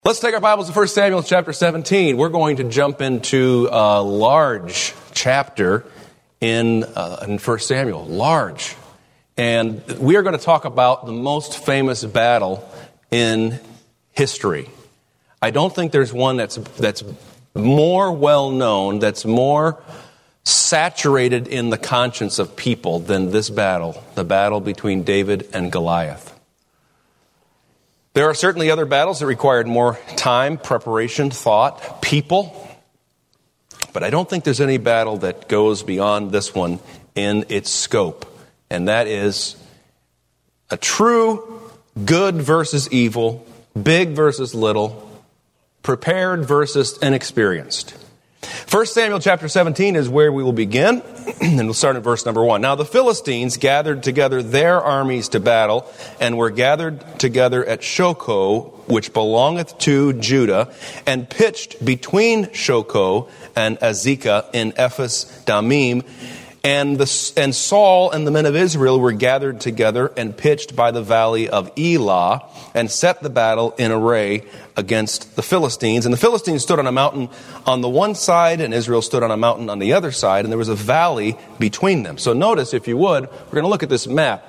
Let's take our Bibles to 1 Samuel chapter 17. We're going to jump into a large chapter in 1 Samuel. Large. And we are going to talk about the most famous battle in history. I don't think there's one that's more well known, that's more saturated in the conscience of people than this battle, the battle between David and Goliath. There are certainly other battles that required more time, preparation, thought, people. But I don't think there's any battle that goes beyond this one in its scope. And that is a true good versus evil, big versus little, prepared versus inexperienced. 1 Samuel chapter 17 is where we will begin, and we'll start in verse number 1. Now the Philistines gathered together their armies to battle, and were gathered together at Shochoh, which belongeth to Judah, and pitched between Shochoh and Azekah in Ephes Dammim. And Saul and the men of Israel were gathered together and pitched by the valley of Elah, and set the battle in array against the Philistines. And the Philistines stood on a mountain on the one side, and Israel stood on a mountain on the other side, and there was a valley between them. So notice, if you would, we're going to look at this map.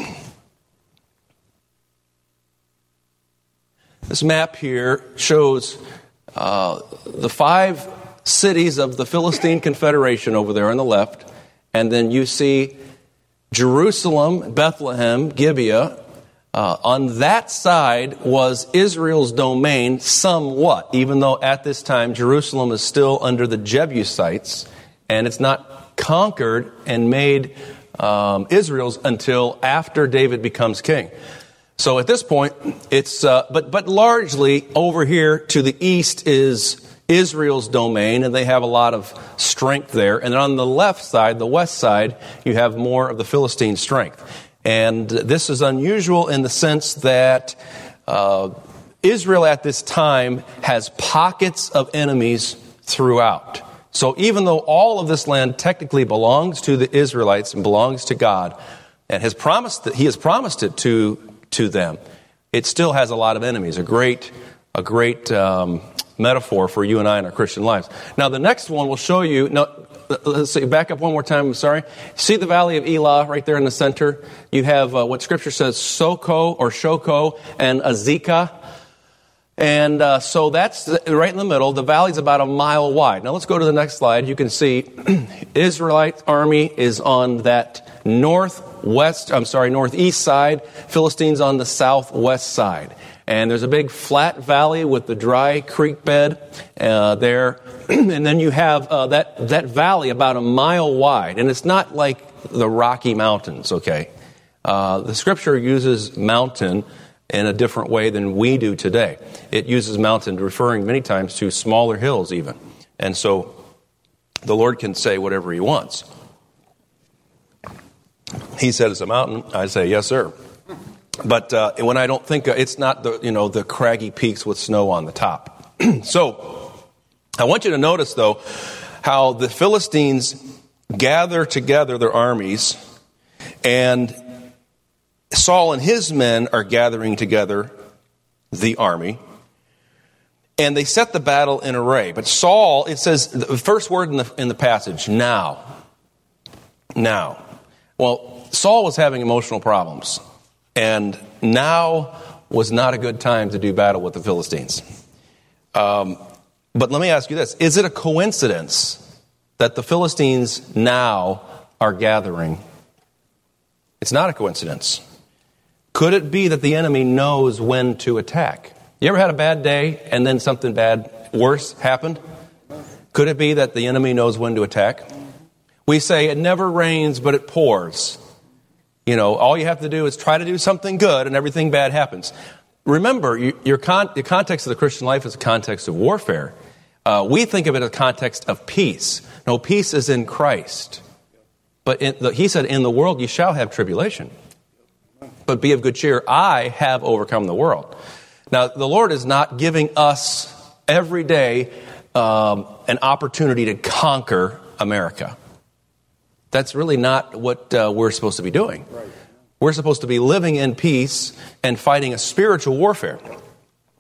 This map here shows the 5 cities of the Philistine Confederation over there on the left. And then you see Jerusalem, Bethlehem, Gibeah. On that side was Israel's domain somewhat, even though at this time Jerusalem is still under the Jebusites, and it's not conquered and made Israel's until after David becomes king. So at this point, it's but largely over here to the east is Israel's domain, and they have a lot of strength there. And on the left side, the west side, you have more of the Philistine strength. And this is unusual in the sense that Israel at this time has pockets of enemies throughout. So even though all of this land technically belongs to the Israelites and belongs to God, and He has promised it to them, it still has a lot of enemies. A great metaphor for you and I in our Christian lives. Now, the next one will show you. Now, let's see. Back up one more time. I'm sorry. See the valley of Elah right there in the center. You have what Scripture says: Shochoh and Azekah, and so that's right in the middle. The valley's about a mile wide. Now, let's go to the next slide. You can see Israelite army is on that northeast side. Philistines on the southwest side. And there's a big flat valley with the dry creek bed there. And then you have that valley about a mile wide. And it's not like the Rocky Mountains, okay? The Scripture uses mountain in a different way than we do today. It uses mountain referring many times to smaller hills even. And so the Lord can say whatever He wants. He said it's a mountain. I say, yes, sir. But when I don't think it's not the craggy peaks with snow on the top. So I want you to notice, though, how the Philistines gather together their armies, and Saul and his men are gathering together the army, and they set the battle in array. But Saul, it says the first word in the passage, now. Well, Saul was having emotional problems. And now was not a good time to do battle with the Philistines. But let me ask you this. Is it a coincidence that the Philistines now are gathering? It's not a coincidence. Could it be that the enemy knows when to attack? You ever had a bad day and then something worse happened? Could it be that the enemy knows when to attack? We say it never rains, but it pours. All you have to do is try to do something good and everything bad happens. Remember, the context of the Christian life is a context of warfare. We think of it as a context of peace. No, peace is in Christ. But He said, in the world you shall have tribulation. But be of good cheer, I have overcome the world. Now, the Lord is not giving us every day an opportunity to conquer America. That's really not what we're supposed to be doing. Right. We're supposed to be living in peace and fighting a spiritual warfare.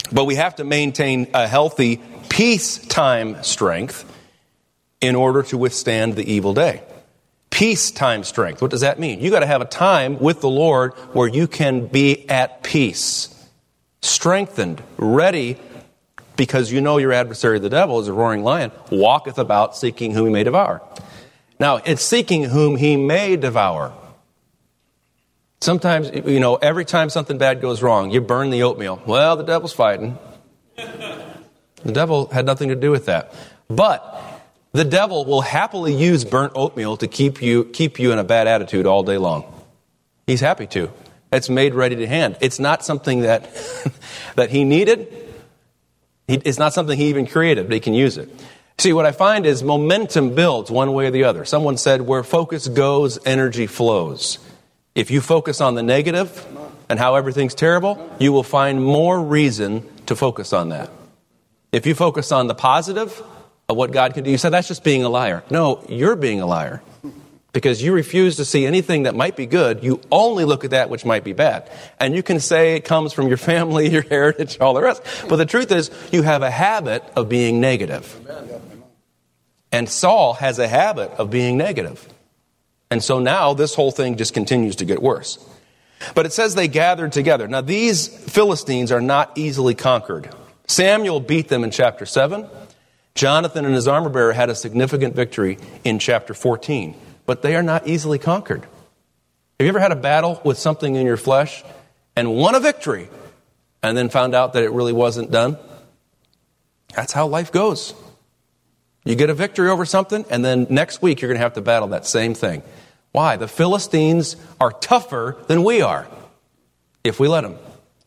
But we have to maintain a healthy peacetime strength in order to withstand the evil day. Peacetime strength. What does that mean? You got to have a time with the Lord where you can be at peace, strengthened, ready, because you know your adversary, the devil, is a roaring lion, walketh about seeking whom he may devour. Now, it's seeking whom he may devour. Sometimes, every time something bad goes wrong, you burn the oatmeal. Well, the devil's fighting. The devil had nothing to do with that. But the devil will happily use burnt oatmeal to keep you in a bad attitude all day long. He's happy to. It's made ready to hand. It's not something that he needed. It's not something he even created, but he can use it. See, what I find is momentum builds one way or the other. Someone said, where focus goes, energy flows. If you focus on the negative and how everything's terrible, you will find more reason to focus on that. If you focus on the positive of what God can do, you say, that's just being a liar. No, you're being a liar. Because you refuse to see anything that might be good. You only look at that which might be bad. And you can say it comes from your family, your heritage, all the rest. But the truth is, you have a habit of being negative. And Saul has a habit of being negative. And so now this whole thing just continues to get worse. But it says they gathered together. Now these Philistines are not easily conquered. Samuel beat them in chapter 7. Jonathan and his armor bearer had a significant victory in chapter 14. But they are not easily conquered. Have you ever had a battle with something in your flesh and won a victory and then found out that it really wasn't done? That's how life goes. You get a victory over something, and then next week you're going to have to battle that same thing. Why? The Philistines are tougher than we are, if we let them.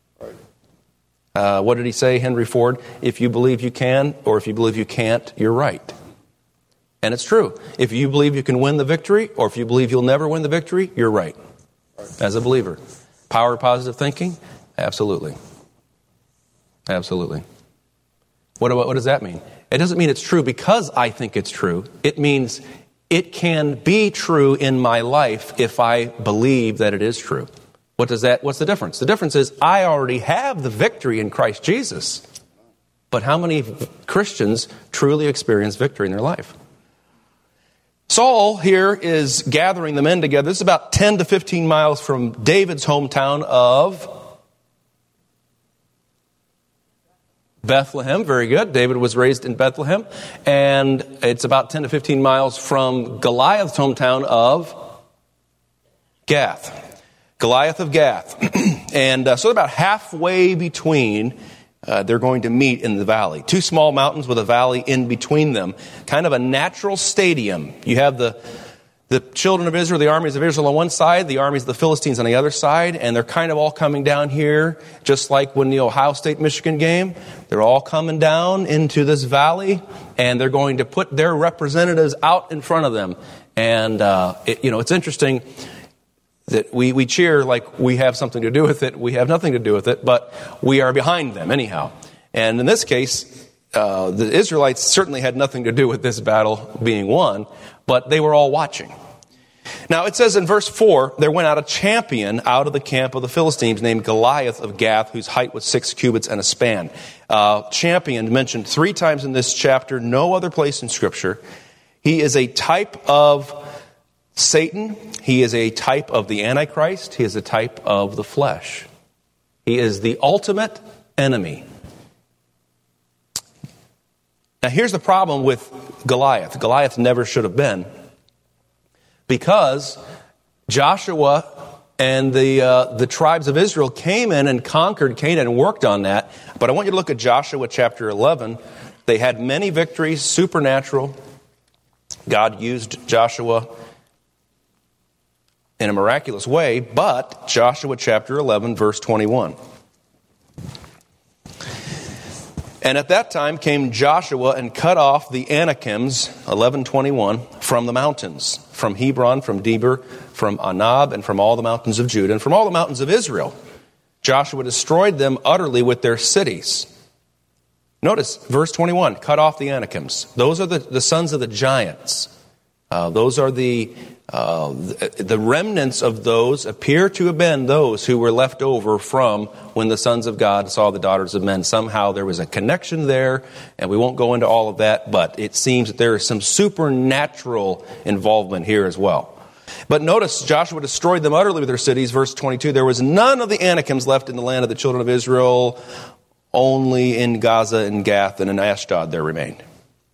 What did he say, Henry Ford? If you believe you can, or if you believe you can't, you're right. And it's true. If you believe you can win the victory, or if you believe you'll never win the victory, you're right. As a believer. Power of positive thinking? Absolutely. Absolutely. What does that mean? It doesn't mean it's true because I think it's true. It means it can be true in my life if I believe that it is true. What's the difference? The difference is I already have the victory in Christ Jesus. But how many Christians truly experience victory in their life? Saul here is gathering the men together. This is about 10 to 15 miles from David's hometown of Bethlehem. Very good. David was raised in Bethlehem. And it's about 10 to 15 miles from Goliath's hometown of Gath. Goliath of Gath. And so about halfway between, they're going to meet in the valley. Two small mountains with a valley in between them. Kind of a natural stadium. You have the children of Israel, the armies of Israel on one side, the armies of the Philistines on the other side, and they're kind of all coming down here, just like when the Ohio State-Michigan game. They're all coming down into this valley, and they're going to put their representatives out in front of them. And, it's interesting that we cheer like we have something to do with it. We have nothing to do with it, but we are behind them anyhow. And in this case, the Israelites certainly had nothing to do with this battle being won, but they were all watching. Now it says in verse 4, there went out a champion out of the camp of the Philistines named Goliath of Gath, whose height was 6 cubits and a span. Champion mentioned 3 times in this chapter, no other place in Scripture. He is a type of Satan. He is a type of the Antichrist. He is a type of the flesh. He is the ultimate enemy. Now here's the problem with Goliath. Goliath never should have been, because Joshua and the tribes of Israel came in and conquered Canaan and worked on that. But I want you to look at Joshua chapter 11. They had many victories, supernatural. God used Joshua in a miraculous way, but Joshua chapter 11, verse 21. And at that time came Joshua and cut off the Anakims, 11:21, from the mountains, from Hebron, from Debir, from Anab, and from all the mountains of Judah, and from all the mountains of Israel. Joshua destroyed them utterly with their cities. Notice, verse 21, cut off the Anakims. Those are the sons of the giants. Those are the The remnants of those appear to have been those who were left over from when the sons of God saw the daughters of men. Somehow there was a connection there, and we won't go into all of that, but it seems that there is some supernatural involvement here as well. But notice, Joshua destroyed them utterly with their cities. Verse 22, there was none of the Anakims left in the land of the children of Israel. Only in Gaza and Gath and in Ashdod there remained.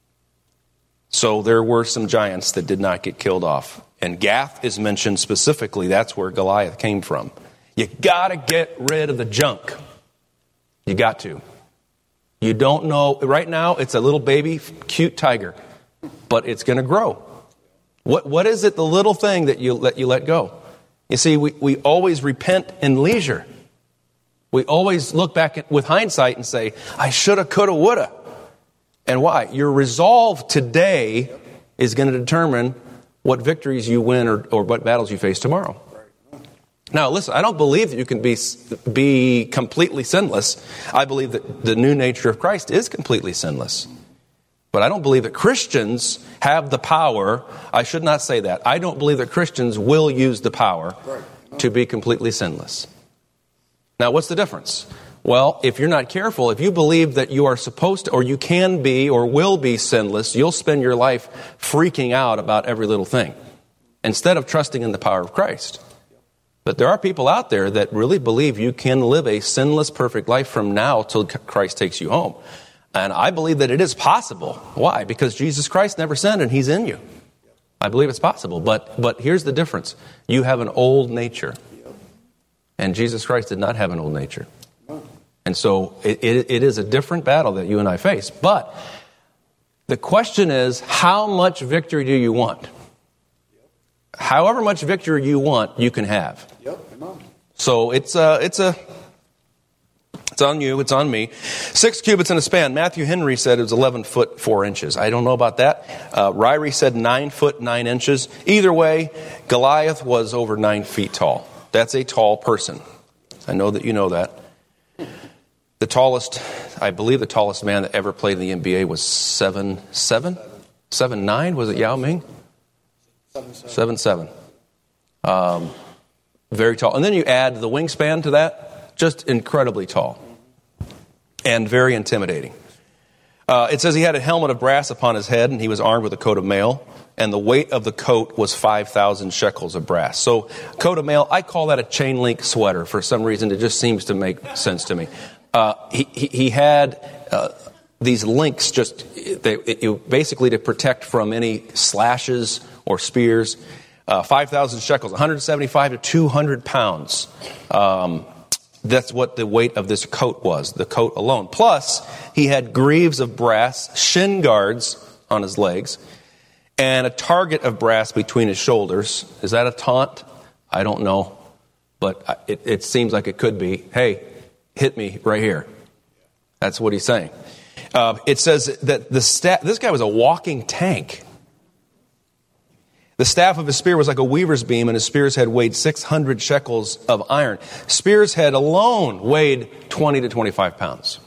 So there were some giants that did not get killed off. And Gath is mentioned specifically. That's where Goliath came from. You got to get rid of the junk. You got to. You don't know. Right now, it's a little baby, cute tiger. But it's going to grow. What is it, the little thing that you let go? You see, we always repent in leisure. We always look back with hindsight and say, I shoulda, coulda, woulda. And why? Your resolve today is going to determine what victories you win or what battles you face tomorrow. Now, listen, I don't believe that you can be completely sinless. I believe that the new nature of Christ is completely sinless. But I don't believe that Christians have the power. I should not say that. I don't believe that Christians will use the power to be completely sinless. Now, what's the difference? Well, if you're not careful, if you believe that you are supposed to, or you can be, or will be sinless, you'll spend your life freaking out about every little thing instead of trusting in the power of Christ. But there are people out there that really believe you can live a sinless, perfect life from now till Christ takes you home. And I believe that it is possible. Why? Because Jesus Christ never sinned and He's in you. I believe it's possible. But here's the difference. You have an old nature. And Jesus Christ did not have an old nature. And so it is a different battle that you and I face. But the question is, how much victory do you want? However much victory you want, you can have. So it's on you, it's on me. 6 cubits in a span. Matthew Henry said it was 11 foot 4 inches. I don't know about that. Ryrie said 9 foot 9 inches. Either way, Goliath was over 9 feet tall. That's a tall person. I know that you know that. I believe the tallest man that ever played in the NBA was 7'9"? Was it Yao Ming? 7'7". Very tall. And then you add the wingspan to that, just incredibly tall. And very intimidating. It says he had a helmet of brass upon his head, and he was armed with a coat of mail. And the weight of the coat was 5,000 shekels of brass. So, coat of mail, I call that a chain link sweater. For some reason, it just seems to make sense to me. He had these links basically to protect from any slashes or spears. 5,000 shekels, 175 to 200 pounds. That's what the weight of this coat was, the coat alone. Plus, he had greaves of brass, shin guards on his legs, and a target of brass between his shoulders. Is that a taunt? I don't know. But it seems like it could be. Hey, hit me right here. That's what he's saying. It says that this guy was a walking tank. The staff of his spear was like a weaver's beam, and his spear's head weighed 600 shekels of iron. Spear's head alone weighed 20 to 25 pounds.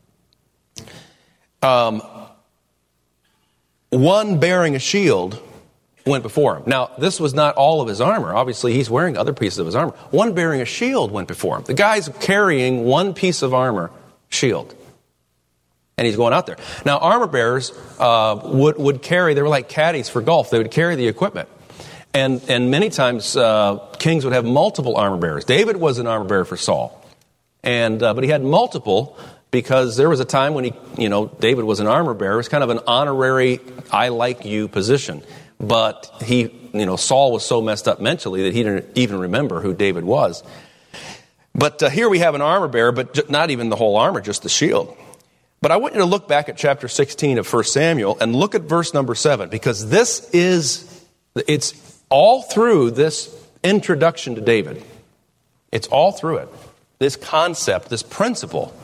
One bearing a shield went before him. Now, this was not all of his armor. Obviously, he's wearing other pieces of his armor. One bearing a shield went before him. The guy's carrying one piece of armor, shield. And he's going out there. Now, armor bearers would carry, they were like caddies for golf. They would carry the equipment. And many times, kings would have multiple armor bearers. David was an armor bearer for Saul. But he had multiple because there was a time when David was an armor bearer. It was kind of an honorary, I like you position. But Saul was so messed up mentally that he didn't even remember who David was. But here we have an armor bearer, but not even the whole armor, just the shield. But I want you to look back at chapter 16 of 1 Samuel and look at verse number 7, because it's all through this introduction to David. It's all through it. This concept, this principle.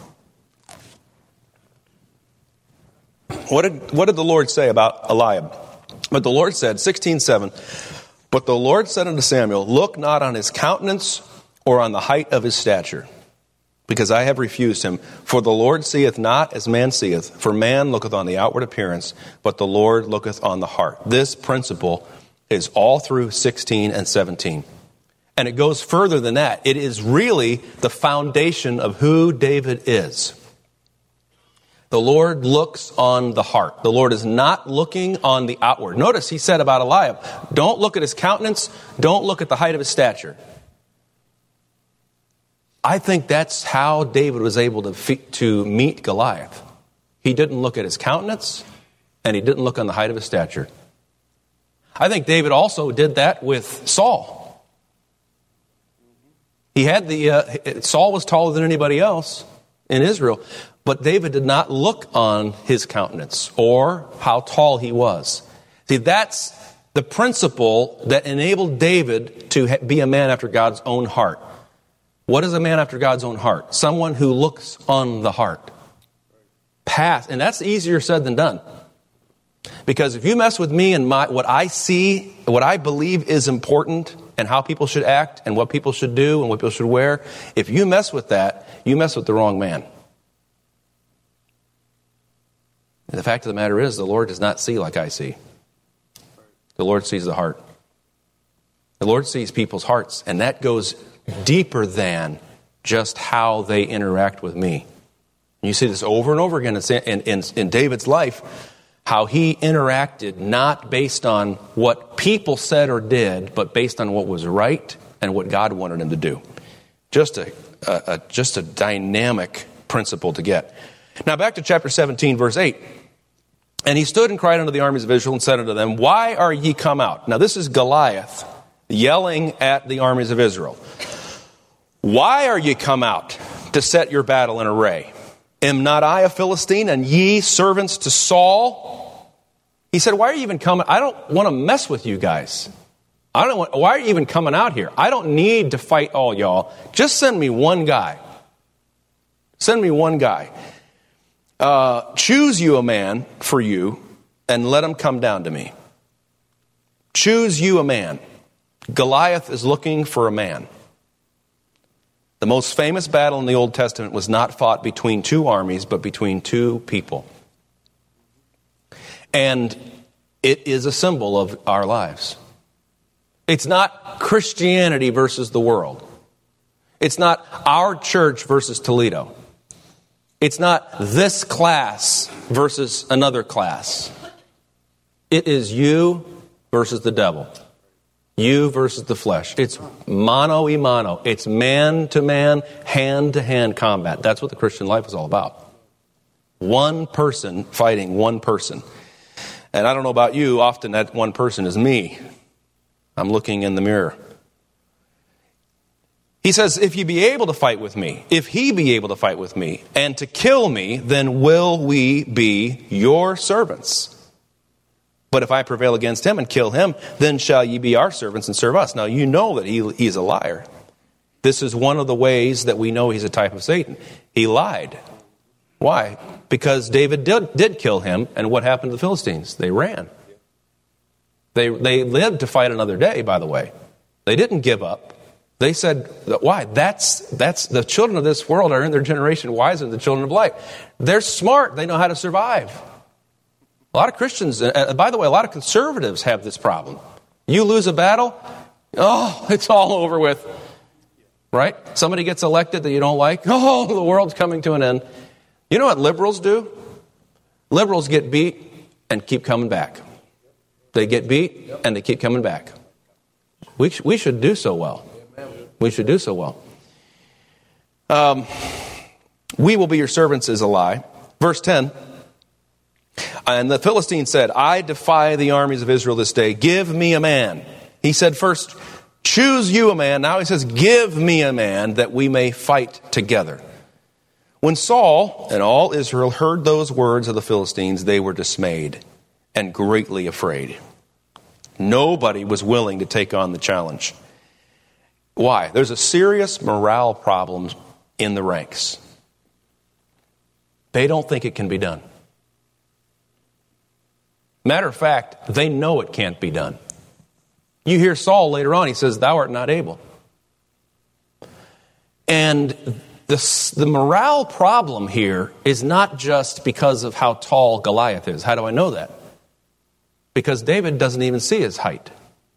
What did the Lord say about Eliab? But the Lord said, 16:7, but the Lord said unto Samuel, look not on his countenance or on the height of his stature, because I have refused him. For the Lord seeth not as man seeth. For man looketh on the outward appearance, but the Lord looketh on the heart. This principle is all through 16 and 17. And it goes further than that. It is really the foundation of who David is. The Lord looks on the heart. The Lord is not looking on the outward. Notice he said about Eliab, don't look at his countenance, don't look at the height of his stature. I think that's how David was able to meet Goliath. He didn't look at his countenance, and he didn't look on the height of his stature. I think David also did that with Saul. He had Saul was taller than anybody else in Israel, but David did not look on his countenance or how tall he was. See, that's the principle that enabled David to be a man after God's own heart. What is a man after God's own heart? Someone who looks on the heart. And that's easier said than done. Because if you mess with me and what I see, what I believe is important, and how people should act, and what people should do, and what people should wear, if you mess with that, you mess with the wrong man. And the fact of the matter is, the Lord does not see like I see. The Lord sees the heart. The Lord sees people's hearts, and that goes deeper than just how they interact with me. You see this over and over again in David's life, how he interacted not based on what people said or did, but based on what was right and what God wanted him to do. Just a dynamic principle to get. Now back to chapter 17, verse 8. And he stood and cried unto the armies of Israel and said unto them, why are ye come out? Now this is Goliath yelling at the armies of Israel. Why are ye come out to set your battle in array? Am not I a Philistine, and ye servants to Saul? He said, why are you even coming? I don't want to mess with you guys. Why are you even coming out here? I don't need to fight all y'all. Just send me one guy. Send me one guy. Choose you a man for you, and let him come down to me. Choose you a man. Goliath is looking for a man. The most famous battle in the Old Testament was not fought between two armies, but between two people. And it is a symbol of our lives. It's not Christianity versus the world. It's not our church versus Toledo. It's not this class versus another class. It is you versus the devil. You versus the flesh. It's mano y mano. It's man-to-man, hand-to-hand combat. That's what the Christian life is all about. One person fighting one person. And I don't know about you, often that one person is me. I'm looking in the mirror. He says, if you be able to fight with me, if he be able to fight with me, and to kill me, then will we be your servants. But if I prevail against him and kill him, then shall ye be our servants and serve us. Now you know that he's a liar. This is one of the ways that we know he's a type of Satan. He lied. Why? Because David did kill him, and what happened to the Philistines? They ran. They lived to fight another day, by the way. They didn't give up. They said, why? That's the children of this world are in their generation wiser than the children of light. They're smart. They know how to survive. A lot of Christians, by the way, a lot of conservatives have this problem. You lose a battle, it's all over with. Right? Somebody gets elected that you don't like, the world's coming to an end. You know what liberals do? Liberals get beat and keep coming back. They get beat and they keep coming back. We should do so well. We should do so well. We will be your servants is a lie. Verse 10. And the Philistine said, I defy the armies of Israel this day. Give me a man. He said first, choose you a man. Now he says, give me a man that we may fight together. When Saul and all Israel heard those words of the Philistines, they were dismayed and greatly afraid. Nobody was willing to take on the challenge. Why? There's a serious morale problem in the ranks. They don't think it can be done. Matter of fact, they know it can't be done. You hear Saul later on, he says, thou art not able. And the morale problem here is not just because of how tall Goliath is. How do I know that? Because David doesn't even see his height.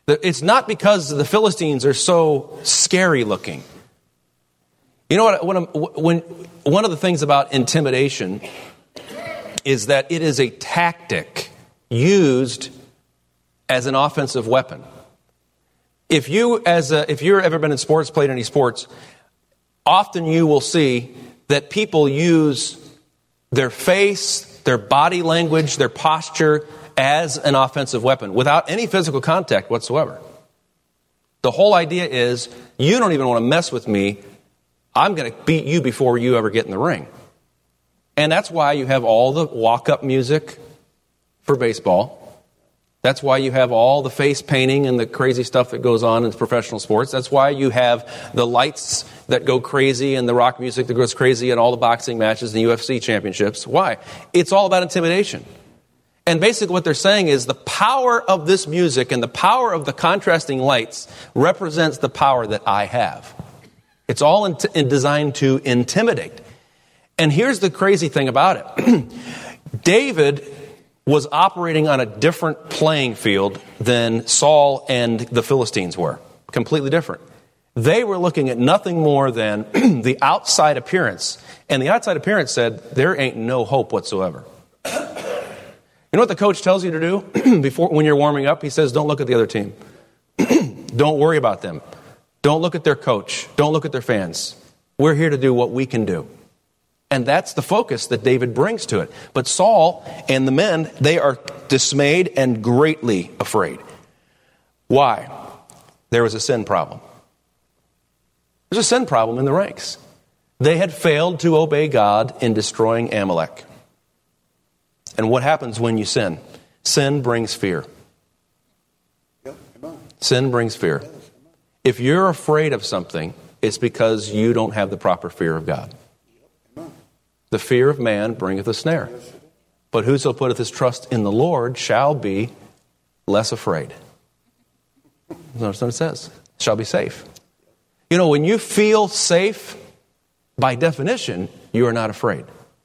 It's not because the Philistines are so scary looking. You know what? One of the things about intimidation is that it is a tactic used as an offensive weapon. If you've ever been in sports, played any sports, often you will see that people use their face, their body language, their posture as an offensive weapon without any physical contact whatsoever. The whole idea is, you don't even want to mess with me. I'm going to beat you before you ever get in the ring. And that's why you have all the walk-up music for baseball. That's why you have all the face painting and the crazy stuff that goes on in professional sports. That's why you have the lights that go crazy and the rock music that goes crazy and all the boxing matches and the UFC championships. Why? It's all about intimidation. And basically what they're saying is the power of this music and the power of the contrasting lights represents the power that I have. It's all designed to intimidate. And here's the crazy thing about it. David was operating on a different playing field than Saul and the Philistines were. Completely different. They were looking at nothing more than the outside appearance. And the outside appearance said, there ain't no hope whatsoever. You know what the coach tells you to do when you're warming up? He says, don't look at the other team. Don't worry about them. Don't look at their coach. Don't look at their fans. We're here to do what we can do. And that's the focus that David brings to it. But Saul and the men, they are dismayed and greatly afraid. Why? There was a sin problem. There's a sin problem in the ranks. They had failed to obey God in destroying Amalek. And what happens when you sin? Sin brings fear. Sin brings fear. If you're afraid of something, it's because you don't have the proper fear of God. The fear of man bringeth a snare. But whoso putteth his trust in the Lord shall be less afraid. Notice what it says. Shall be safe. You know, when you feel safe, by definition, you are not afraid.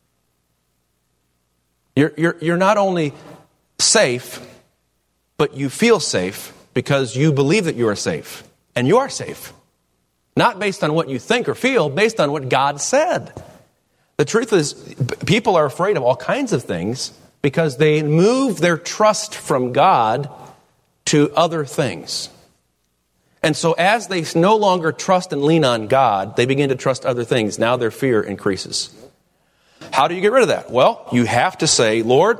You're not only safe, but you feel safe because you believe that you are safe. And you are safe. Not based on what you think or feel, based on what God said. The truth is, people are afraid of all kinds of things because they move their trust from God to other things. And so as they no longer trust and lean on God, they begin to trust other things. Now their fear increases. How do you get rid of that? Well, you have to say, Lord,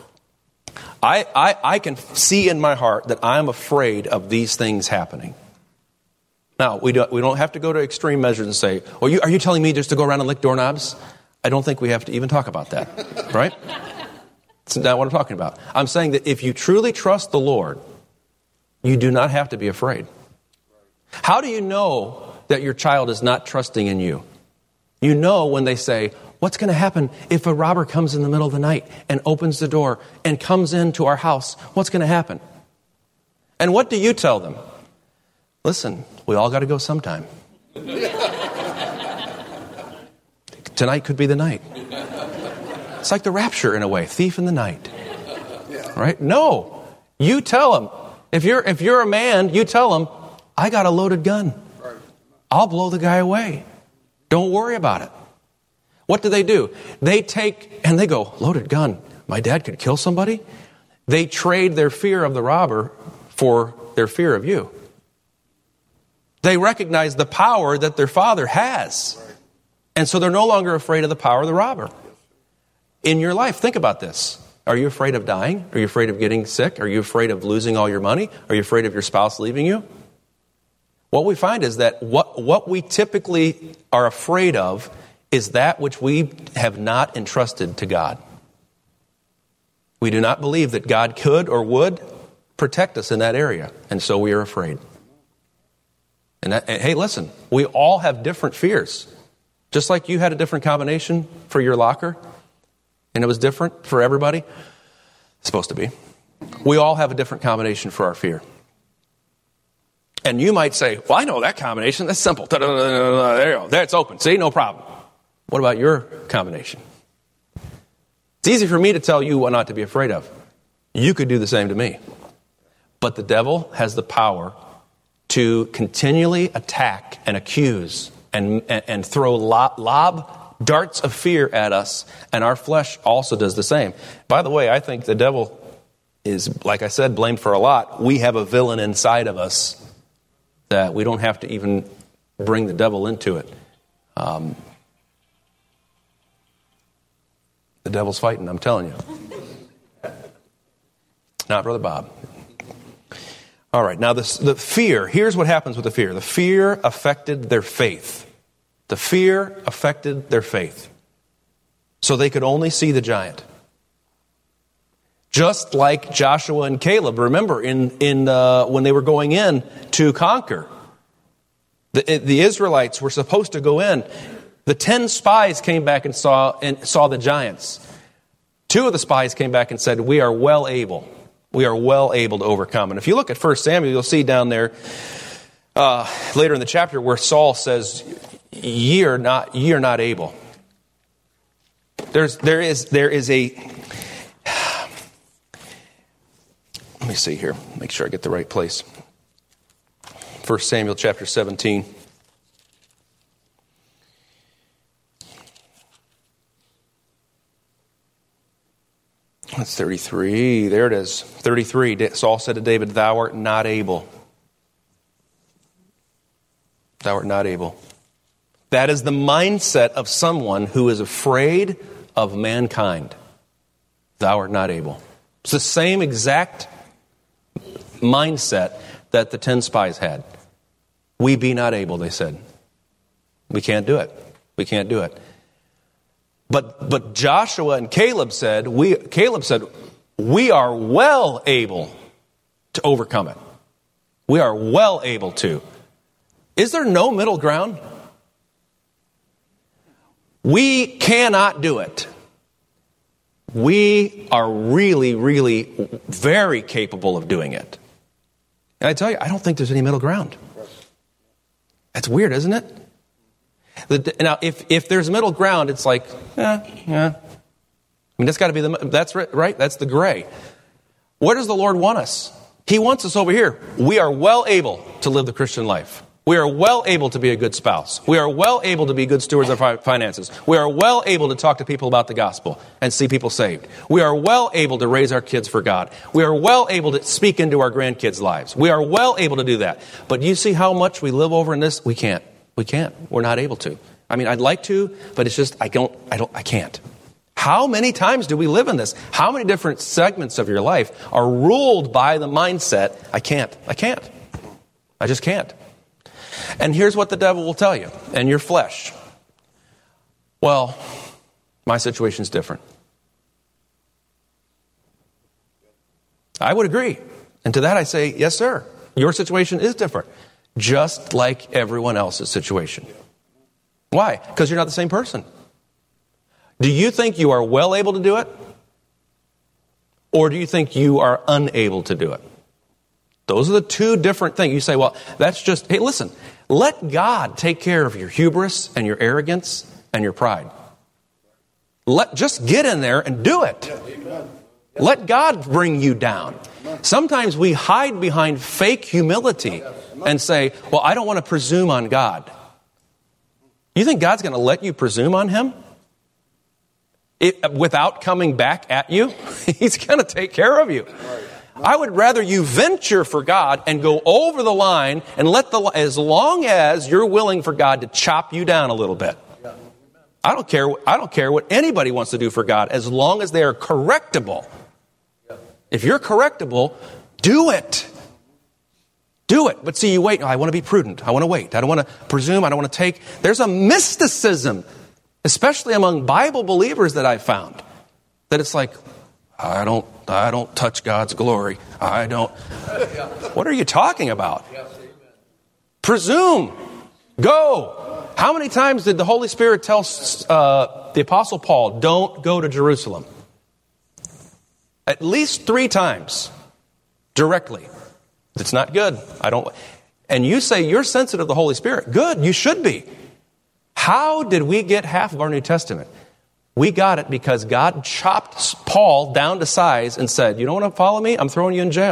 I can see in my heart that I'm afraid of these things happening. Now, we don't have to go to extreme measures and say, well, are you telling me just to go around and lick doorknobs? I don't think we have to even talk about that, right? That's not what I'm talking about. I'm saying that if you truly trust the Lord, you do not have to be afraid. How do you know that your child is not trusting in you? You know when they say, what's going to happen if a robber comes in the middle of the night and opens the door and comes into our house? What's going to happen? And what do you tell them? Listen, we all got to go sometime. Tonight could be the night. It's like the rapture in a way, thief in the night. Right? No. You tell them. If you're a man, you tell them, I got a loaded gun. I'll blow the guy away. Don't worry about it. What do? They take and they go, loaded gun. My dad could kill somebody? They trade their fear of the robber for their fear of you. They recognize the power that their father has. And so they're no longer afraid of the power of the robber. In your life, think about this. Are you afraid of dying? Are you afraid of getting sick? Are you afraid of losing all your money? Are you afraid of your spouse leaving you? What we find is that what we typically are afraid of is that which we have not entrusted to God. We do not believe that God could or would protect us in that area, and so we are afraid. And hey, listen, we all have different fears. Just like you had a different combination for your locker, and it was different for everybody. It's supposed to be. We all have a different combination for our fear. And you might say, well, I know that combination. That's simple. There you go. There, it's open. See, no problem. What about your combination? It's easy for me to tell you what not to be afraid of. You could do the same to me. But the devil has the power to continually attack and accuse and throw lob darts of fear at us, and our flesh also does the same. By the way, I think the devil is, like I said, blamed for a lot. We have a villain inside of us that we don't have to even bring the devil into it. The devil's fighting, I'm telling you. Not Brother Bob. All right, now the fear, here's what happens with the fear. The fear affected their faith. The fear affected their faith. So they could only see the giant. Just like Joshua and Caleb, remember, when they were going in to conquer, the Israelites were supposed to go in. The 10 spies came back and saw the giants. 2 of the spies came back and said, we are well able to overcome. And if you look at 1 Samuel, you'll see down there later in the chapter where Saul says, ye are not able. There is a, let me see here, make sure I get the right place. 1 Samuel chapter 17. That's 33. There it is. 33. Saul said to David, thou art not able. Thou art not able. That is the mindset of someone who is afraid of mankind. Thou art not able. It's the same exact mindset that the 10 spies had. We be not able, they said. We can't do it. We can't do it. But Joshua and Caleb said, we are well able to overcome it. We are well able to. Is there no middle ground? We cannot do it. We are really, really very capable of doing it. And I tell you, I don't think there's any middle ground. That's weird, isn't it? Now, if there's middle ground, it's like, yeah. I mean, that's got to be that's right. That's the gray. Where does the Lord want us? He wants us over here. We are well able to live the Christian life. We are well able to be a good spouse. We are well able to be good stewards of our finances. We are well able to talk to people about the gospel and see people saved. We are well able to raise our kids for God. We are well able to speak into our grandkids' lives. We are well able to do that. But you see how much we live over in this? We can't. We can't. We're not able to. I mean, I'd like to, but it's just, I can't. How many times do we live in this? How many different segments of your life are ruled by the mindset, I can't. I just can't. And here's what the devil will tell you, and your flesh. Well, my situation's different. I would agree. And to that I say, yes, sir. Your situation is different. Just like everyone else's situation. Why? Because you're not the same person. Do you think you are well able to do it? Or do you think you are unable to do it? Those are the two different things. You say, well, that's just, hey, listen, let God take care of your hubris and your arrogance and your pride. Just get in there and do it. Let God bring you down. Sometimes we hide behind fake humility and say, well, I don't want to presume on God. You think God's going to let you presume on Him? Without coming back at you? He's going to take care of you. I would rather you venture for God and go over the line and as long as you're willing for God to chop you down a little bit. I don't care what anybody wants to do for God as long as they are correctable. If you're correctable, do it. Do it. But see, you wait. I want to be prudent. I want to wait. I don't want to presume. I don't want to take. There's a mysticism, especially among Bible believers that I've found, that it's like, I don't touch God's glory. I don't. What are you talking about? Presume. Go. How many times did the Holy Spirit tell the Apostle Paul, don't go to Jerusalem? At least 3 times. Directly. It's not good. And you say you're sensitive to the Holy Spirit. Good. You should be. How did we get half of our New Testament? We got it because God chopped Paul down to size and said, you don't want to follow me? I'm throwing you in jail.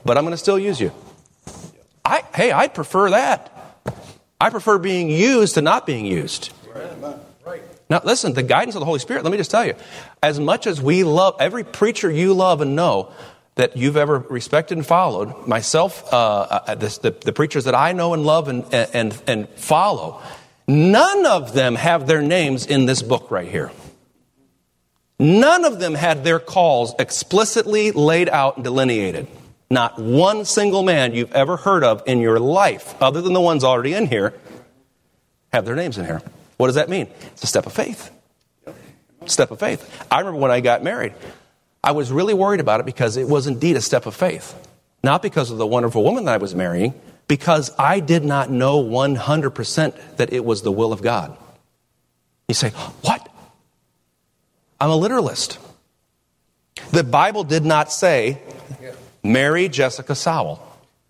but I'm going to still use you. I prefer that. I prefer being used to not being used. Right. Now, listen, the guidance of the Holy Spirit, let me just tell you, as much as we love, every preacher you love and know that you've ever respected and followed, myself, the preachers that I know and love and follow, none of them have their names in this book right here. None of them had their calls explicitly laid out and delineated. Not one single man you've ever heard of in your life, other than the ones already in here, have their names in here. What does that mean? It's a step of faith. Step of faith. I remember when I got married, I was really worried about it because it was indeed a step of faith. Not because of the wonderful woman that I was marrying, because I did not know 100% that it was the will of God. You say, what? I'm a literalist. The Bible did not say, marry Jessica Sowell.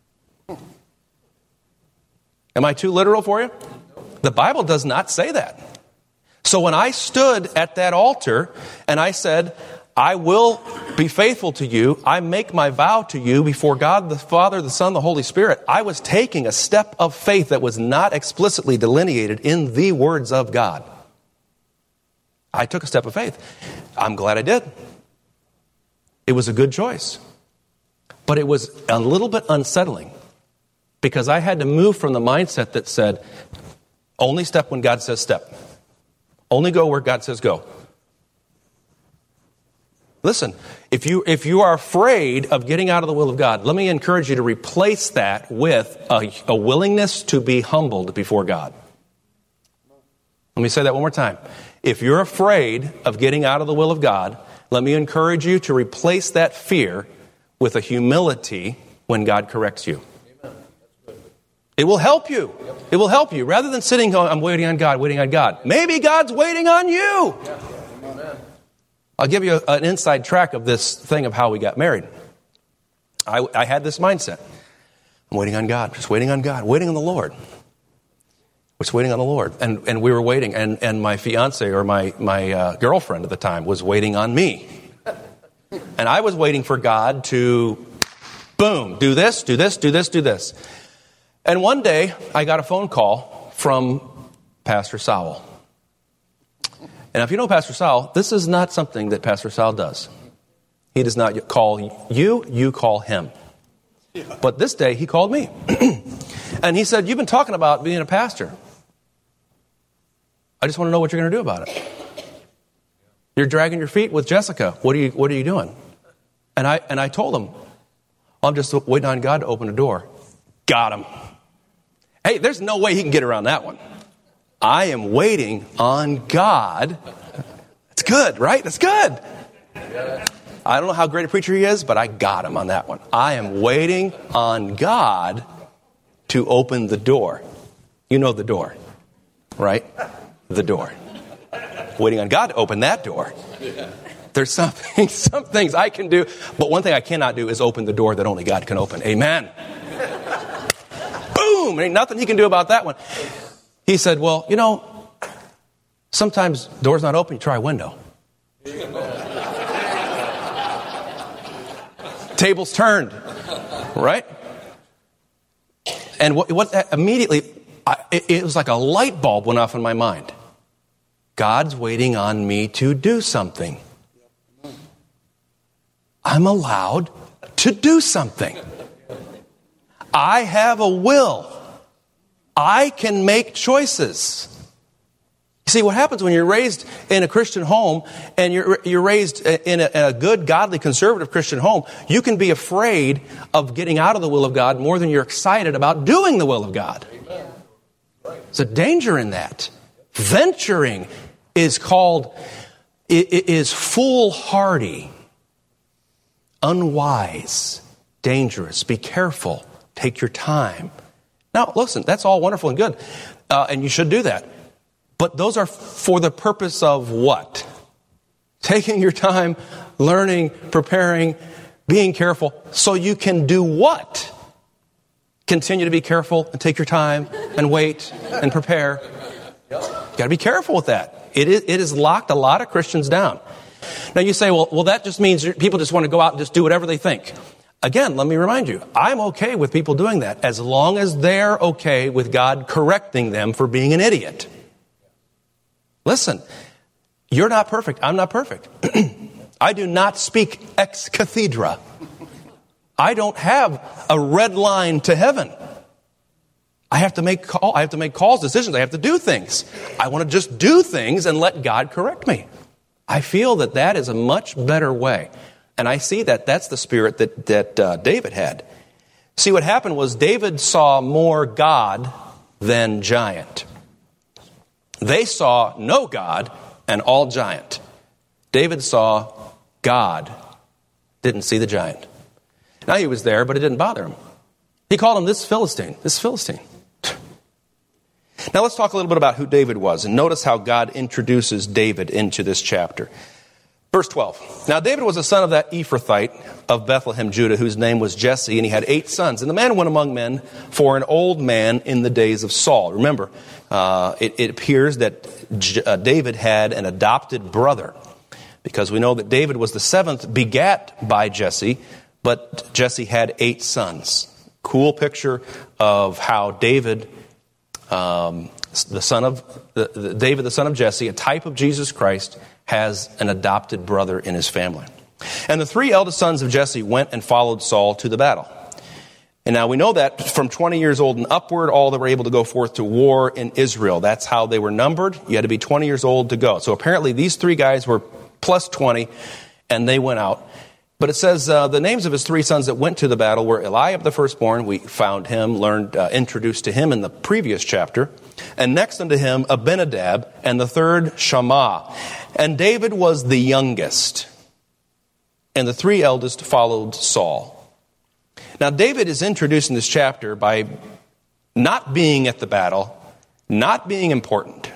Am I too literal for you? The Bible does not say that. So when I stood at that altar and I said, I will be faithful to you, I make my vow to you before God the Father, the Son, the Holy Spirit, I was taking a step of faith that was not explicitly delineated in the words of God. I took a step of faith. I'm glad I did. It was a good choice. But it was a little bit unsettling because I had to move from the mindset that said, only step when God says step. Only go where God says go. Listen, if you are afraid of getting out of the will of God, let me encourage you to replace that with a willingness to be humbled before God. Let me say that one more time. If you're afraid of getting out of the will of God, let me encourage you to replace that fear with a humility when God corrects you. It will help you. It will help you. Rather than sitting going, I'm waiting on God, waiting on God. Maybe God's waiting on you. I'll give you an inside track of this thing of how we got married. I had this mindset. I'm waiting on God, just waiting on God, waiting on the Lord. Was waiting on the Lord. And we were waiting. And my fiance or my girlfriend at the time was waiting on me. And I was waiting for God to, boom, do this, do this, do this, do this. And one day, I got a phone call from Pastor Sowell. And if you know Pastor Sowell, this is not something that Pastor Sowell does. He does not call you, you call him. But this day, he called me. And he said, you've been talking about being a pastor. I just want to know what you're going to do about it. You're dragging your feet with Jessica. What are you doing? And I told him, I'm just waiting on God to open a door. Got him. Hey, there's no way he can get around that one. I am waiting on God. It's good, right? It's good. I don't know how great a preacher he is, but I got him on that one. I am waiting on God to open the door. You know the door, right? The door. Waiting on God to open that door. There's some things I can do, but one thing I cannot do is open the door that only God can open. Amen. Boom! Ain't nothing he can do about that one. He said, well, sometimes door's not open, you try a window. Tables turned, right? And what immediately, it was like a light bulb went off in my mind. God's waiting on me to do something. I'm allowed to do something. I have a will. I can make choices. You see, what happens when you're raised in a Christian home and you're raised in a good, godly, conservative Christian home, you can be afraid of getting out of the will of God more than you're excited about doing the will of God. There's a danger in that. Venturing is foolhardy, unwise, dangerous. Be careful. Take your time. Now, listen, that's all wonderful and good, and you should do that. But those are for the purpose of what? Taking your time, learning, preparing, being careful, so you can do what? Continue to be careful and take your time and wait and prepare. You got to be careful with that. It has locked a lot of Christians down. Now you say, well, that just means people just want to go out and just do whatever they think. Again, let me remind you, I'm okay with people doing that as long as they're okay with God correcting them for being an idiot. Listen, you're not perfect. I'm not perfect. I do not speak ex cathedra. I don't have a red line to heaven. I have to make calls, decisions. I have to do things. I want to just do things and let God correct me. I feel that is a much better way. And I see that that's the spirit that David had. See, what happened was David saw more God than giant. They saw no God and all giant. David saw God, didn't see the giant. Now he was there, but it didn't bother him. He called him this Philistine. Now let's talk a little bit about who David was. And notice how God introduces David into this chapter. Verse 12. Now David was the son of that Ephrathite of Bethlehem, Judah, whose name was Jesse, and he had 8 sons. And the man went among men for an old man in the days of Saul. Remember, it appears that David had an adopted brother, because we know that David was the 7th begat by Jesse, but Jesse had 8 sons. Cool picture of how David, the son of Jesse, a type of Jesus Christ, has an adopted brother in his family. And the 3 eldest sons of Jesse went and followed Saul to the battle. And now we know that from 20 years old and upward, all that were able to go forth to war in Israel. That's how they were numbered. You had to be 20 years old to go. So apparently these 3 guys were plus 20, and they went out. But it says the names of his 3 sons that went to the battle were Eliab the firstborn. We found him, introduced to him in the previous chapter. And next unto him, Abinadab, and the 3rd, Shammah. And David was the youngest. And the 3 eldest followed Saul. Now David is introduced in this chapter by not being at the battle, not being important,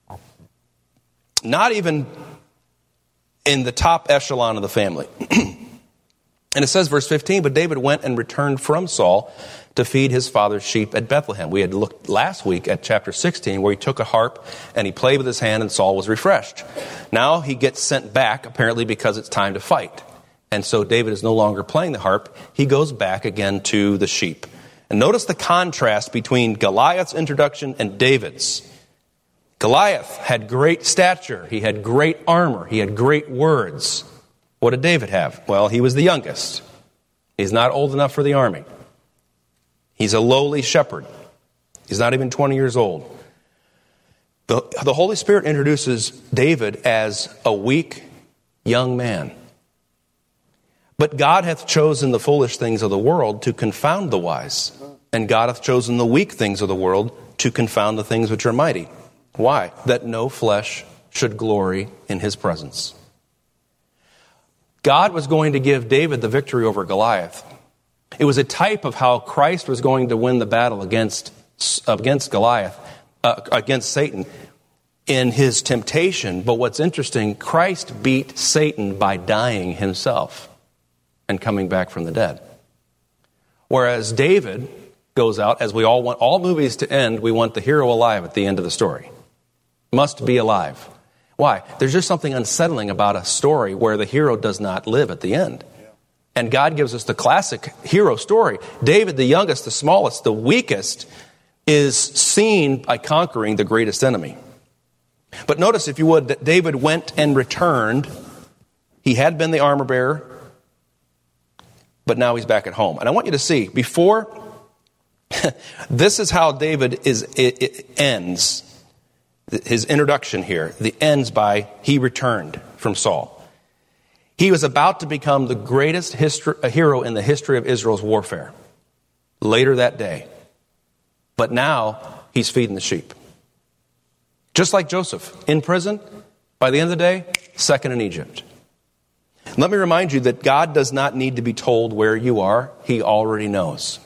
not even in the top echelon of the family. And it says, verse 15, but David went and returned from Saul to feed his father's sheep at Bethlehem. We had looked last week at chapter 16, where he took a harp and he played with his hand and Saul was refreshed. Now he gets sent back, apparently because it's time to fight. And so David is no longer playing the harp. He goes back again to the sheep. And notice the contrast between Goliath's introduction and David's. Goliath had great stature. He had great armor. He had great words. What did David have? Well, he was the youngest. He's not old enough for the army. He's a lowly shepherd. He's not even 20 years old. The Holy Spirit introduces David as a weak young man. But God hath chosen the foolish things of the world to confound the wise. And God hath chosen the weak things of the world to confound the things which are mighty. Why? That no flesh should glory in his presence. God was going to give David the victory over Goliath. It was a type of how Christ was going to win the battle against Goliath, against Satan in his temptation. But what's interesting, Christ beat Satan by dying himself and coming back from the dead. Whereas David goes out, as we all want all movies to end, we want the hero alive at the end of the story. Must be alive. Why? There's just something unsettling about a story where the hero does not live at the end. And God gives us the classic hero story. David, the youngest, the smallest, the weakest, is seen by conquering the greatest enemy. But notice, if you would, that David went and returned. He had been the armor bearer, but now he's back at home. And I want you to see, before, this is how David ends. His introduction here, the ends by, he returned from Saul. He was about to become the greatest hero in the history of Israel's warfare later that day. But now he's feeding the sheep. Just like Joseph, in prison, by the end of the day, second in Egypt. Let me remind you that God does not need to be told where you are. He already knows.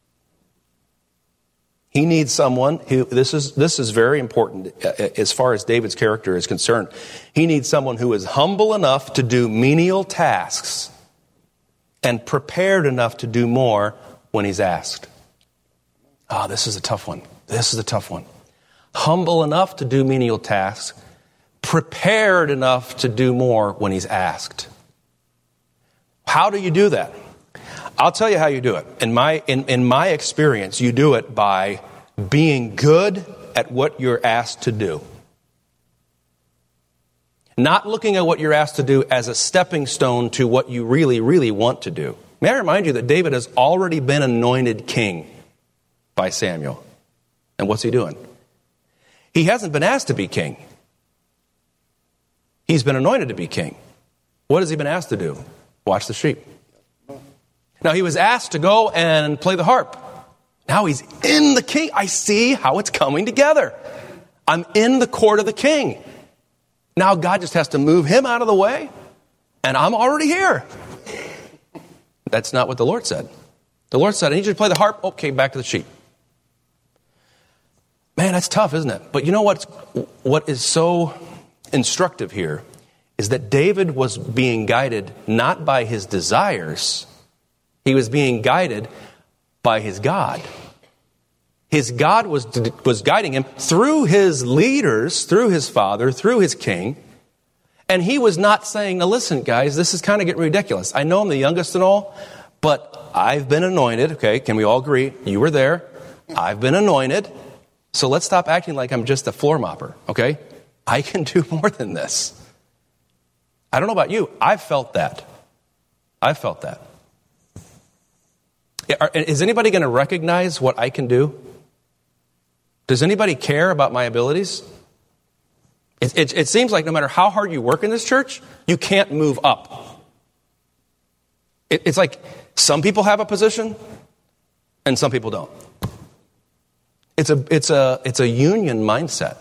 He needs someone who, this is very important as far as David's character is concerned. He needs someone who is humble enough to do menial tasks and prepared enough to do more when he's asked. This is a tough one. Humble enough to do menial tasks, prepared enough to do more when he's asked. How do you do that? I'll tell you how you do it. In my experience, you do it by being good at what you're asked to do. Not looking at what you're asked to do as a stepping stone to what you really, really want to do. May I remind you that David has already been anointed king by Samuel. And what's he doing? He hasn't been asked to be king. He's been anointed to be king. What has he been asked to do? Watch the sheep. Now, he was asked to go and play the harp. Now he's in the king. I see how it's coming together. I'm in the court of the king. Now God just has to move him out of the way, and I'm already here. That's not what the Lord said. The Lord said, I need you to play the harp. Okay, back to the sheep. Man, that's tough, isn't it? But you know what is so instructive here is that David was being guided not by his desires. He was being guided by his God. His God was guiding him through his leaders, through his father, through his king. And he was not saying, now listen, guys, this is kind of getting ridiculous. I know I'm the youngest and all, but I've been anointed. Okay, can we all agree? You were there. I've been anointed. So let's stop acting like I'm just a floor mopper, okay? I can do more than this. I don't know about you. I've felt that. Is anybody going to recognize what I can do? Does anybody care about my abilities? It seems like no matter how hard you work in this church, you can't move up. It's like some people have a position and some people don't. It's a union mindset.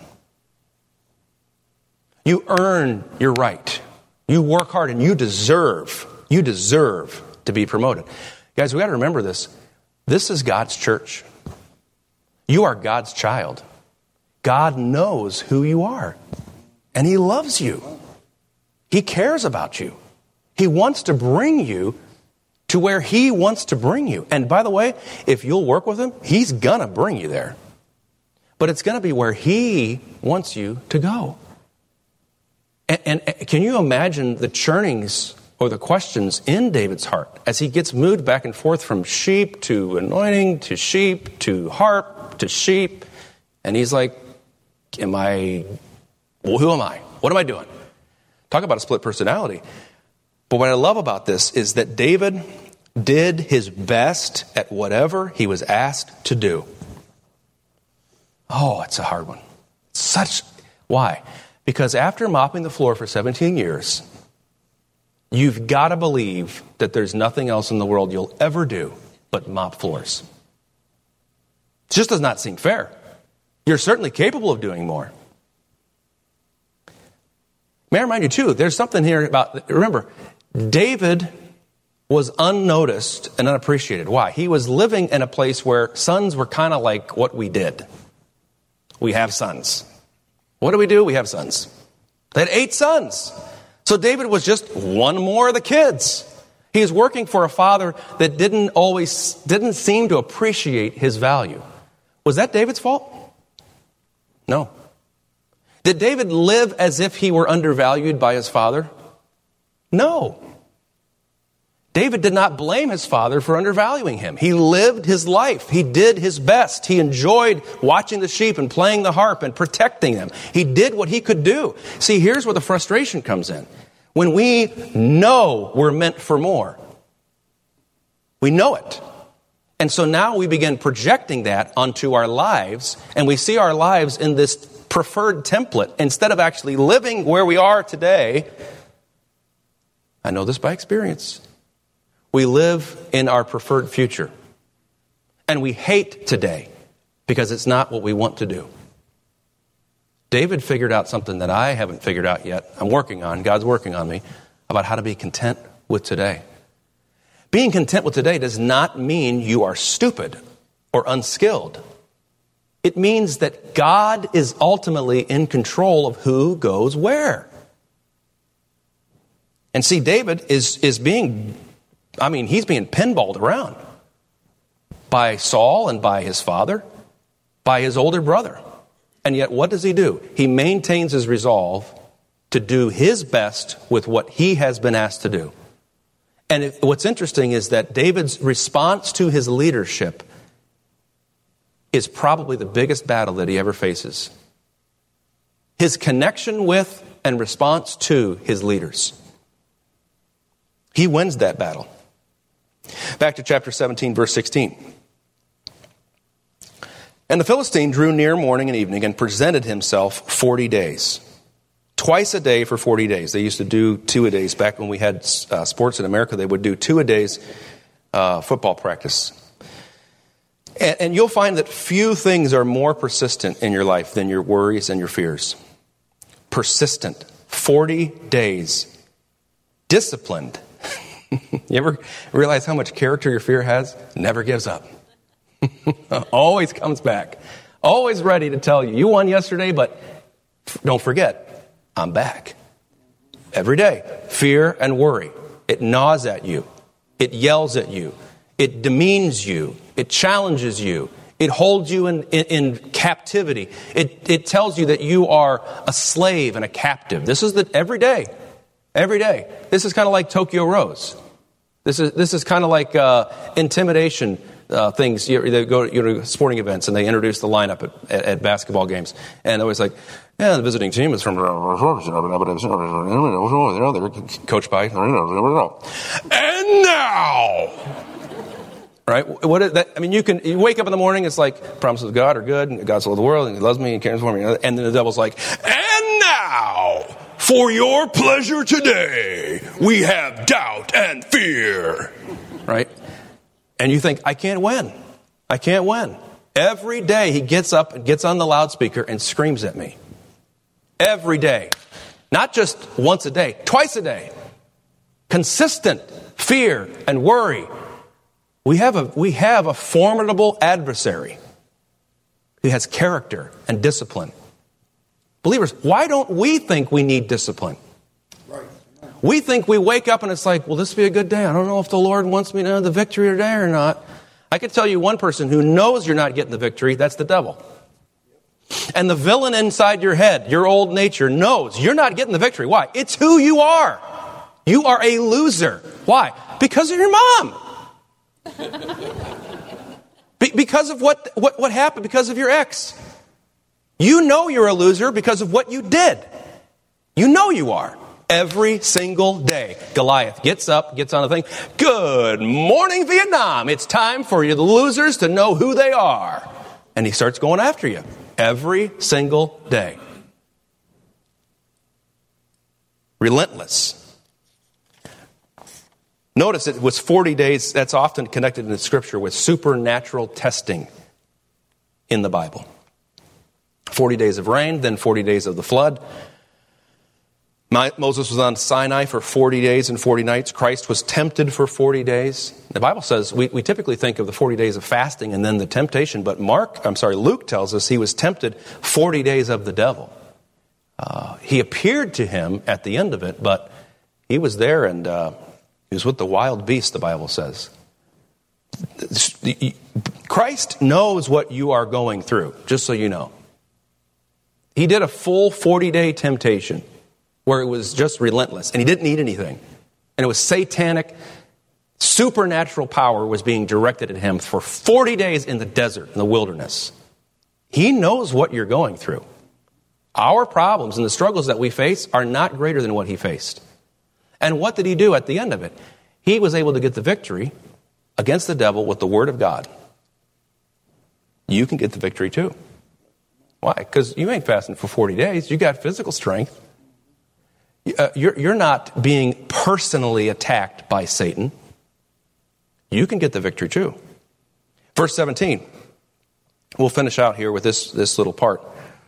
You earn your right. You work hard and you deserve to be promoted. Guys, we got to remember this. This is God's church. You are God's child. God knows who you are. And He loves you. He cares about you. He wants to bring you to where He wants to bring you. And by the way, if you'll work with Him, He's going to bring you there. But it's going to be where He wants you to go. And can you imagine the churnings or the questions in David's heart as he gets moved back and forth from sheep to anointing to sheep to harp to sheep? And he's like, who am I? What am I doing? Talk about a split personality. But what I love about this is that David did his best at whatever he was asked to do. Oh, it's a hard one. Why? Because after mopping the floor for 17 years, you've got to believe that there's nothing else in the world you'll ever do but mop floors. It just does not seem fair. You're certainly capable of doing more. May I remind you, too, there's something here about, remember, David was unnoticed and unappreciated. Why? He was living in a place where sons were kind of like what we did. We have sons. What do? We have sons. They had 8 sons. So David was just one more of the kids. He was working for a father that didn't seem to appreciate his value. Was that David's fault? No. Did David live as if he were undervalued by his father? No. David did not blame his father for undervaluing him. He lived his life. He did his best. He enjoyed watching the sheep and playing the harp and protecting them. He did what he could do. See, here's where the frustration comes in. When we know we're meant for more, we know it. And so now we begin projecting that onto our lives, and we see our lives in this preferred template instead of actually living where we are today. I know this by experience. We live in our preferred future. And we hate today because it's not what we want to do. David figured out something that I haven't figured out yet. I'm working on, God's working on me, about how to be content with today. Being content with today does not mean you are stupid or unskilled. It means that God is ultimately in control of who goes where. And see, David is being pinballed around by Saul and by his father, by his older brother. And yet what does he do? He maintains his resolve to do his best with what he has been asked to do. And what's interesting is that David's response to his leadership is probably the biggest battle that he ever faces. His connection with and response to his leaders. He wins that battle. Back to chapter 17, verse 16. And the Philistine drew near morning and evening and presented himself 40 days. Twice a day for 40 days. They used to do 2 a days. Back when we had sports in America, they would do 2 a days football practice. And you'll find that few things are more persistent in your life than your worries and your fears. Persistent. 40 days. Disciplined. You ever realize how much character your fear has? Never gives up. Always comes back. Always ready to tell you. You won yesterday, but don't forget, I'm back. Every day. Fear and worry. It gnaws at you. It yells at you. It demeans you. It challenges you. It holds you in captivity. It tells you that you are a slave and a captive. This is every day. Every day. This is kind of like Tokyo Rose. This is kind of like intimidation things. They go to sporting events and they introduce the lineup at basketball games. And they're always like, yeah, the visiting team is from... They're coached by... And now... Right? What is that? I mean, you wake up in the morning, it's like, promises of God are good, and God's loved the world, and He loves me, and cares for me. And then the devil's like, and now, for your pleasure today, we have doubt and fear. Right? And you think, I can't win. I can't win. Every day he gets up and gets on the loudspeaker and screams at me. Every day. Not just once a day, twice a day. Consistent fear and worry. We have a formidable adversary who has character and discipline. Believers, why don't we think we need discipline? Right. We think we wake up and it's like, will this be a good day? I don't know if the Lord wants me to have the victory today or not. I could tell you one person who knows you're not getting the victory, that's the devil. And the villain inside your head, your old nature, knows you're not getting the victory. Why? It's who you are. You are a loser. Why? Because of your mom. Because of what happened, because of your ex. You know you're a loser because of what you did. You know you are. Every single day. Goliath gets up, gets on the thing. Good morning, Vietnam. It's time for you, the losers, to know who they are. And he starts going after you. Every single day. Relentless. Notice it was 40 days. That's often connected in the Scripture with supernatural testing in the Bible. 40 days of rain, then 40 days of the flood. Moses was on Sinai for 40 days and 40 nights. Christ was tempted for 40 days. The Bible says we typically think of the 40 days of fasting and then the temptation, but Luke tells us he was tempted 40 days of the devil. He appeared to him at the end of it, but he was there and he was with the wild beast, the Bible says. Christ knows what you are going through, just so you know. He did a full 40-day temptation where it was just relentless, and he didn't eat anything. And it was satanic, supernatural power was being directed at him for 40 days in the desert, in the wilderness. He knows what you're going through. Our problems and the struggles that we face are not greater than what he faced. And what did he do at the end of it? He was able to get the victory against the devil with the word of God. You can get the victory too. Why? Because you ain't fasting for 40 days. You got physical strength. You're not being personally attacked by Satan. You can get the victory too. Verse 17. We'll finish out here with this little part.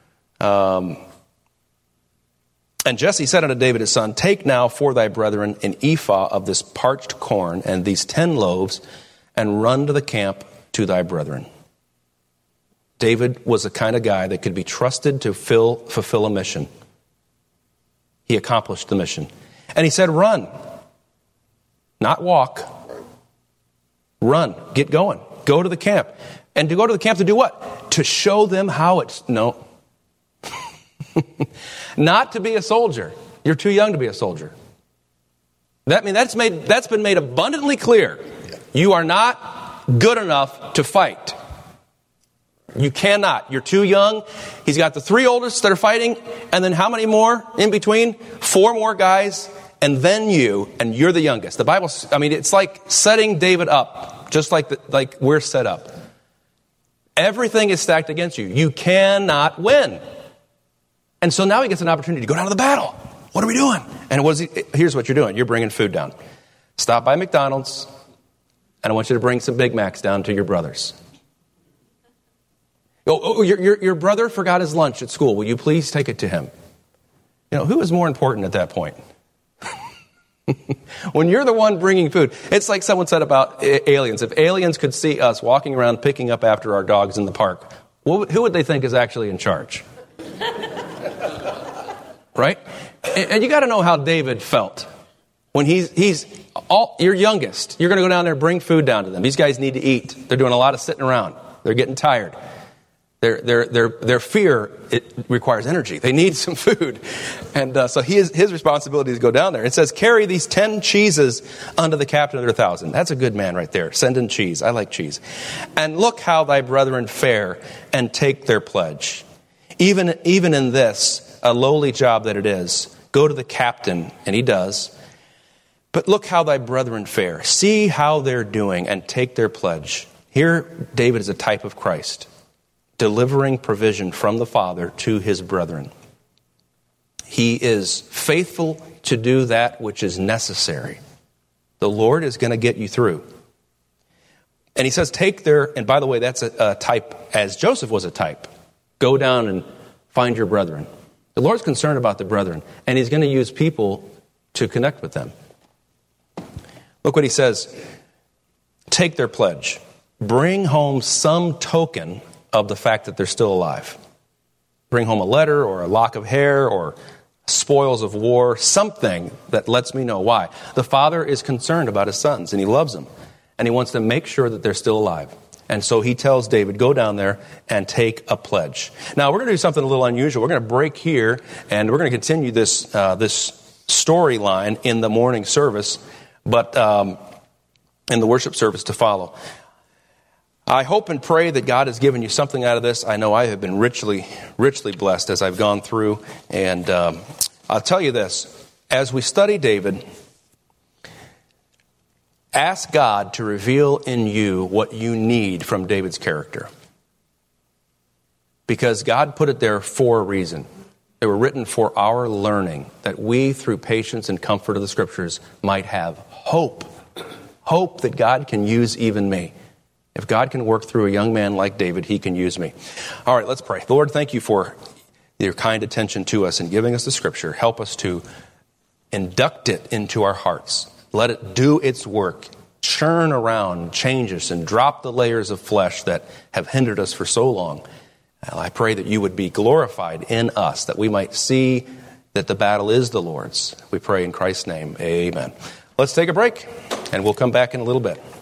And Jesse said unto David his son, take now for thy brethren an ephah of this parched corn and these 10 loaves, and run to the camp to thy brethren. David was the kind of guy that could be trusted to fulfill a mission. He accomplished the mission. And he said, run, not walk. Run, get going, go to the camp. And to go to the camp to do what? To show them how it's, no. Not to be a soldier. You're too young to be a soldier. That's been made abundantly clear. You are not good enough to fight. You cannot. You're too young. He's got the 3 oldest that are fighting, and then how many more in between? 4 more guys, and then you, and you're the youngest. The Bible, it's like setting David up, just like we're set up. Everything is stacked against you. You cannot win. And so now he gets an opportunity to go down to the battle. What are we doing? And here's what you're doing. You're bringing food down. Stop by McDonald's, and I want you to bring some Big Macs down to your brothers. Your brother forgot his lunch at school. Will you please take it to him? Who is more important at that point? When you're the one bringing food. It's like someone said about aliens. If aliens could see us walking around picking up after our dogs in the park, who would they think is actually in charge? Right? And you got to know how David felt. When he's your youngest, you're going to go down there and bring food down to them. These guys need to eat. They're doing a lot of sitting around. They're getting tired. Their fear, it requires energy. They need some food. And so his responsibility is to go down there. It says, carry these 10 cheeses unto the captain of their 1,000. That's a good man right there. Send in cheese. I like cheese. And look how thy brethren fare, and take their pledge. Even in this, a lowly job that it is, go to the captain, and he does. But look how thy brethren fare. See how they're doing, and take their pledge. Here, David is a type of Christ, delivering provision from the Father to his brethren. He is faithful to do that which is necessary. The Lord is going to get you through. And he says, and by the way, that's a type, as Joseph was a type. Go down and find your brethren. The Lord's concerned about the brethren, and he's going to use people to connect with them. Look what he says. Take their pledge. Bring home some token of the fact that they're still alive. Bring home a letter or a lock of hair or spoils of war, something that lets me know why. The Father is concerned about his sons, and he loves them, and he wants to make sure that they're still alive. And so he tells David, go down there and take a pledge. Now, we're going to do something a little unusual. We're going to break here, and we're going to continue this storyline in the morning service, but in the worship service to follow. I hope and pray that God has given you something out of this. I know I have been richly, richly blessed as I've gone through. And I'll tell you this. As we study David, ask God to reveal in you what you need from David's character. Because God put it there for a reason. They were written for our learning, that we, through patience and comfort of the Scriptures, might have hope. Hope that God can use even me. If God can work through a young man like David, he can use me. All right, let's pray. Lord, thank you for your kind attention to us and giving us the Scripture. Help us to induct it into our hearts. Let it do its work. Churn around, change us, and drop the layers of flesh that have hindered us for so long. I pray that you would be glorified in us, that we might see that the battle is the Lord's. We pray in Christ's name. Amen. Let's take a break, and we'll come back in a little bit.